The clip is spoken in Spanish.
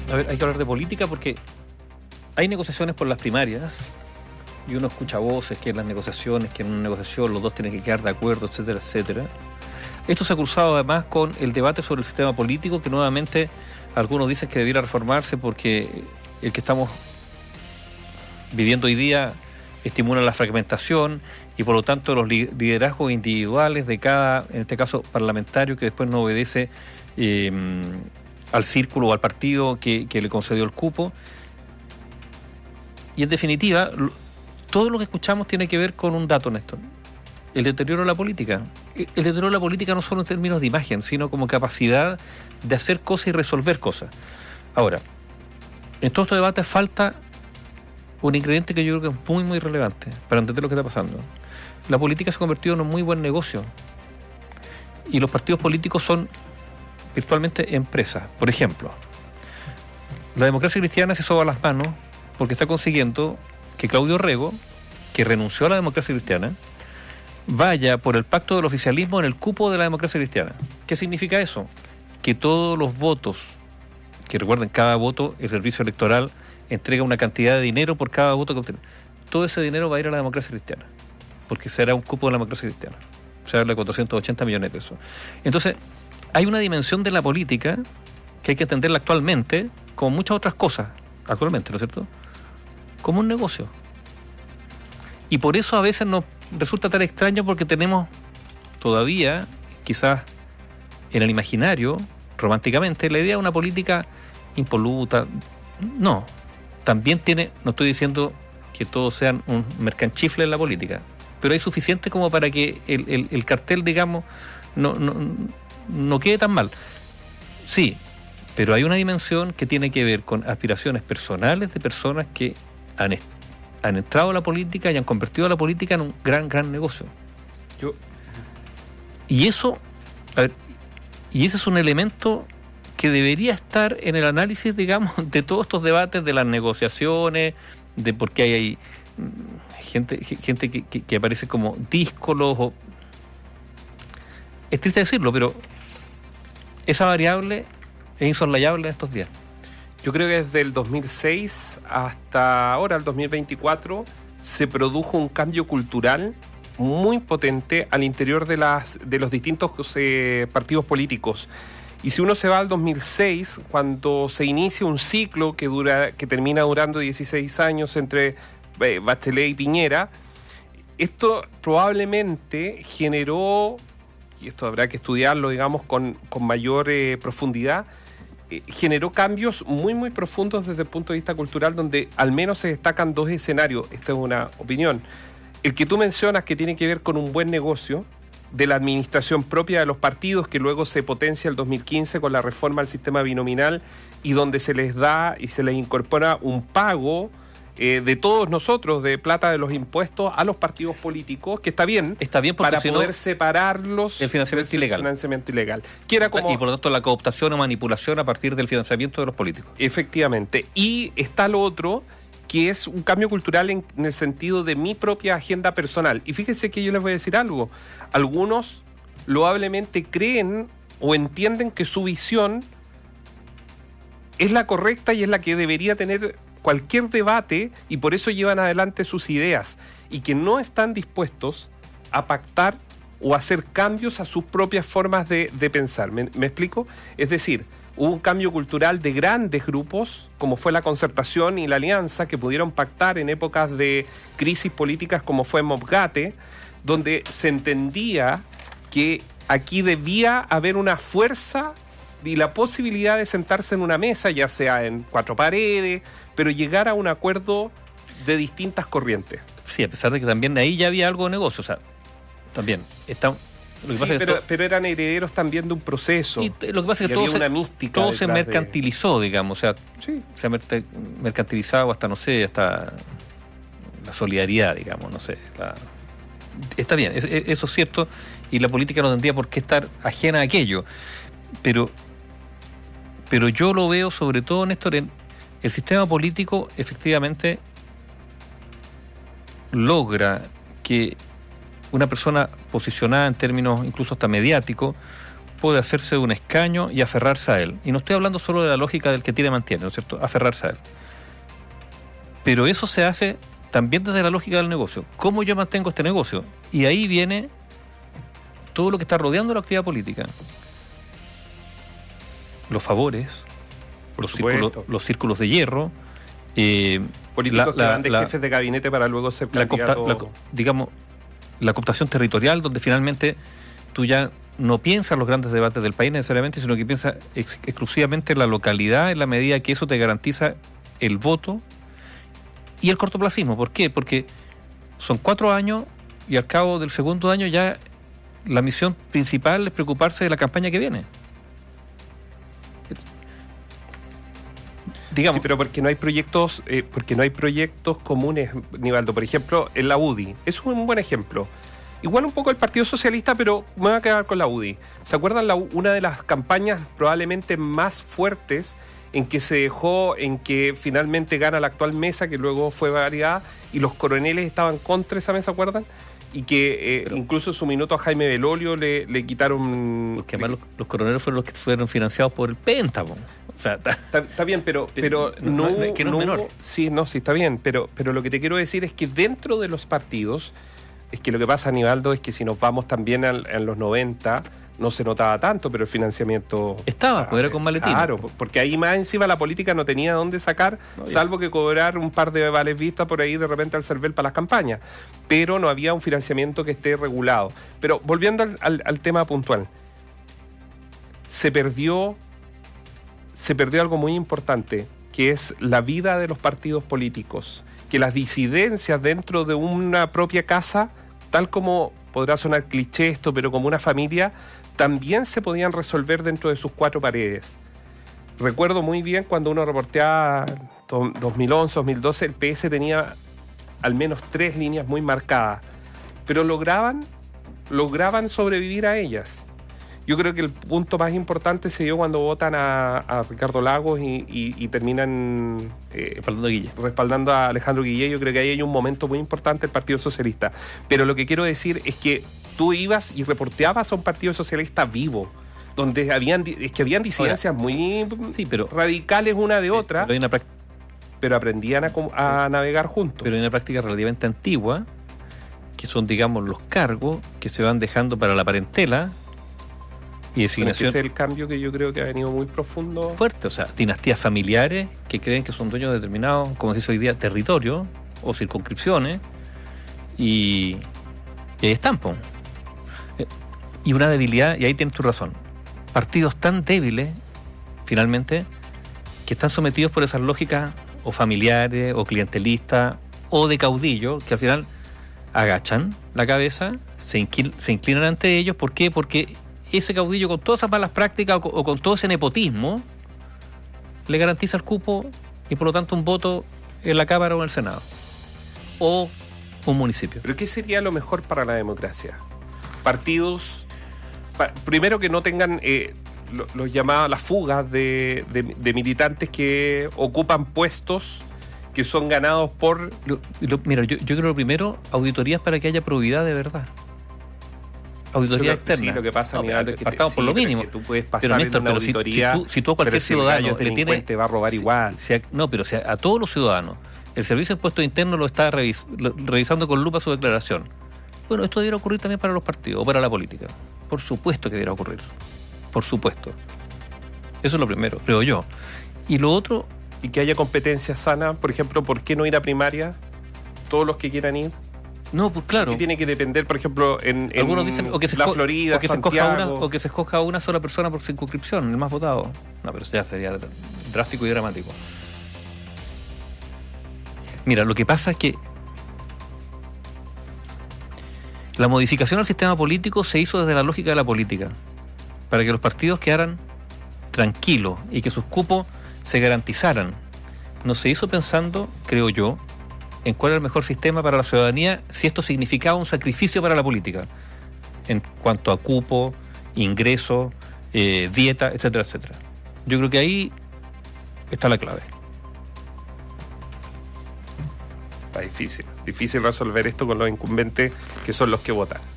A ver, hay que hablar de política porque hay negociaciones por las primarias y uno escucha voces que en las negociaciones, que en una negociación los dos tienen que quedar de acuerdo, etcétera, etcétera. Esto se ha cruzado además con el debate sobre el sistema político, que nuevamente algunos dicen que debiera reformarse porque el que estamos viviendo hoy día estimula la fragmentación y por lo tanto los liderazgos individuales de cada, en este caso parlamentario, que después no obedece al círculo o al partido que le concedió el cupo. Y en definitiva, todo lo que escuchamos tiene que ver con un dato, Néstor: el deterioro de la política. El deterioro de la política no solo en términos de imagen, sino como capacidad de hacer cosas y resolver cosas. Ahora, en todos estos debates falta un ingrediente que yo creo que es muy, muy relevante para entender lo que está pasando. La política se ha convertido en un muy buen negocio y los partidos políticos son virtualmente empresas. Por ejemplo, la Democracia Cristiana se soba las manos porque está consiguiendo que Claudio Rego, que renunció a la Democracia Cristiana, vaya por el pacto del oficialismo en el cupo de la Democracia Cristiana. ¿Qué significa eso? Que todos los votos, que recuerden, cada voto, el servicio electoral entrega una cantidad de dinero por cada voto que obtiene. Todo ese dinero va a ir a la Democracia Cristiana, porque será un cupo de la Democracia Cristiana. Se habla de 480 millones de pesos. Entonces, hay una dimensión de la política que hay que entenderla actualmente, como muchas otras cosas, actualmente, ¿no es cierto?, como un negocio. Y por eso a veces nos resulta tan extraño, porque tenemos todavía, quizás en el imaginario, románticamente, la idea de una política impoluta. No, también tiene, no estoy diciendo que todos sean un mercanchifle en la política, pero hay suficiente como para que el cartel, digamos, no quede tan mal. Sí, pero hay una dimensión que tiene que ver con aspiraciones personales de personas que han entrado a la política y han convertido a la política en un gran negocio. Y eso, a ver, y ese es un elemento que debería estar en el análisis, digamos, de todos estos debates, de las negociaciones, de por qué hay gente que aparece como díscolos. Es triste decirlo, pero esa variable es insoslayable en estos días. Yo creo que desde el 2006 hasta ahora, el 2024, se produjo un cambio cultural muy potente al interior de los distintos partidos políticos. Y si uno se va al 2006, cuando se inicia un ciclo que termina durando 16 años entre Bachelet y Piñera, esto probablemente generó, y esto habrá que estudiarlo, digamos, con mayor profundidad, generó cambios muy, muy profundos desde el punto de vista cultural, donde al menos se destacan dos escenarios. Esta es una opinión. El que tú mencionas, que tiene que ver con un buen negocio de la administración propia de los partidos, que luego se potencia el 2015 con la reforma al sistema binominal, y donde se les da y se les incorpora un pago de todos nosotros, de plata de los impuestos, a los partidos políticos, que está bien para poder separarlos del financiamiento ilegal. Que era como, y por lo tanto la cooptación o manipulación a partir del financiamiento de los políticos. Efectivamente. Y está lo otro, que es un cambio cultural en el sentido de mi propia agenda personal. Y fíjense que yo les voy a decir algo. Algunos loablemente creen o entienden que su visión es la correcta y es la que debería tener cualquier debate, y por eso llevan adelante sus ideas, y que no están dispuestos a pactar o hacer cambios a sus propias formas de pensar. ¿Me explico? Es decir, hubo un cambio cultural de grandes grupos, como fue la Concertación y la Alianza, que pudieron pactar en épocas de crisis políticas como fue Mobgate, donde se entendía que aquí debía haber una fuerza y la posibilidad de sentarse en una mesa, ya sea en cuatro paredes, pero llegar a un acuerdo de distintas corrientes. Sí, a pesar de que también ahí ya había algo de negocio, o sea, también está. Pero eran herederos también de un proceso. Y lo que pasa es que todo se mercantilizó, digamos, o sea, sí, se ha mercantilizado hasta, no sé, hasta la solidaridad, digamos, no sé. Está bien, eso es cierto, y la política no tendría por qué estar ajena a aquello, pero yo lo veo sobre todo, Néstor, en el sistema político. Efectivamente logra que una persona posicionada en términos incluso hasta mediáticos puede hacerse de un escaño y aferrarse a él. Y no estoy hablando solo de la lógica del que tiene mantiene, ¿no es cierto? Aferrarse a él. Pero eso se hace también desde la lógica del negocio. ¿Cómo yo mantengo este negocio? Y ahí viene todo lo que está rodeando la actividad política. Los favores, los círculos de hierro, políticos que van de jefes de gabinete para luego ser candidatos. La cooptación territorial, donde finalmente tú ya no piensas los grandes debates del país necesariamente, sino que piensas exclusivamente en la localidad, en la medida que eso te garantiza el voto y el cortoplacismo. ¿Por qué? Porque son 4 años y al cabo del segundo año ya la misión principal es preocuparse de la campaña que viene. Digamos. Sí, pero porque no hay proyectos comunes, Nivaldo. Por ejemplo, en la UDI. Es un buen ejemplo. Igual un poco el Partido Socialista, pero me voy a quedar con la UDI. ¿Se acuerdan una de las campañas probablemente más fuertes en que se dejó, en que finalmente gana la actual mesa, que luego fue variada, y los coroneles estaban contra esa mesa, ¿se acuerdan? Y que incluso en su minuto a Jaime Belolio le quitaron... Porque además los coroneles fueron los que fueron financiados por el Pentágono. O sea, está bien, pero no es que no es menor. Sí, está bien, pero lo que te quiero decir es que dentro de los partidos, es que lo que pasa, Nivaldo, es que si nos vamos también en los 90, no se notaba tanto, pero el financiamiento... Estaba, pues era con maletines. Claro, porque ahí más encima la política no tenía dónde sacar, salvo que cobrar un par de vales vistas por ahí de repente al CERVEL para las campañas. Pero no había un financiamiento que esté regulado. Pero volviendo al tema puntual, se perdió algo muy importante, que es la vida de los partidos políticos, que las disidencias dentro de una propia casa, tal como podrá sonar cliché esto, pero como una familia, también se podían resolver dentro de sus 4 paredes. Recuerdo muy bien cuando uno reporteaba 2011, 2012, el PS tenía al menos 3 líneas muy marcadas, pero lograban sobrevivir a ellas. Yo creo que el punto más importante se dio cuando votan a Ricardo Lagos y terminan respaldando a Alejandro Guillé. Yo creo que ahí hay un momento muy importante del Partido Socialista. Pero lo que quiero decir es que tú ibas y reporteabas a un Partido Socialista vivo, donde habían disidencias muy radicales una de otra, pero aprendían a navegar juntos. Pero hay una práctica relativamente antigua, que son, digamos, los cargos que se van dejando para la parentela y designación. Ese es el cambio que yo creo que ha venido muy profundo. Fuerte, o sea, dinastías familiares que creen que son dueños de determinados, como se dice hoy día, territorios o circunscripciones, y ahí están, po. Y una debilidad, y ahí tienes tu razón, partidos tan débiles, finalmente, que están sometidos por esas lógicas o familiares, o clientelistas, o de caudillo, que al final agachan la cabeza, se inclinan ante ellos. ¿Por qué? Porque ese caudillo, con todas esas malas prácticas o con todo ese nepotismo, le garantiza el cupo y por lo tanto un voto en la Cámara o en el Senado o un municipio. ¿Pero qué sería lo mejor para la democracia? Partidos, primero, que no tengan los llamados, las fugas de militantes que ocupan puestos que son ganados por... Mira, yo creo lo primero, auditorías para que haya probidad de verdad. Auditoría externa. Sí, lo que pasa, es que partamos por lo mínimo. Que tú puedes pasar Néstor, en una auditoría, si tú a cualquier ciudadano le tiene, te va a robar igual. Pero si a todos los ciudadanos el Servicio de Impuestos Internos lo está revisando con lupa su declaración, bueno, esto debiera ocurrir también para los partidos o para la política. Por supuesto que debiera ocurrir. Por supuesto. Eso es lo primero, creo yo. Y lo otro... Y que haya competencia sana. Por ejemplo, ¿por qué no ir a primaria? Todos los que quieran ir. No, pues claro. Que tiene que depender, por ejemplo, en algunos dicen o que la Florida, o que Santiago. se escoja una sola persona por circunscripción, el más votado. No, pero eso ya sería drástico y dramático. Mira, lo que pasa es que la modificación al sistema político se hizo desde la lógica de la política, para que los partidos quedaran tranquilos y que sus cupos se garantizaran. No se hizo pensando, creo yo, en cuál era el mejor sistema para la ciudadanía, si esto significaba un sacrificio para la política, en cuanto a cupo, ingreso, dieta, etcétera, etcétera. Yo creo que ahí está la clave. Está difícil resolver esto con los incumbentes, que son los que votan.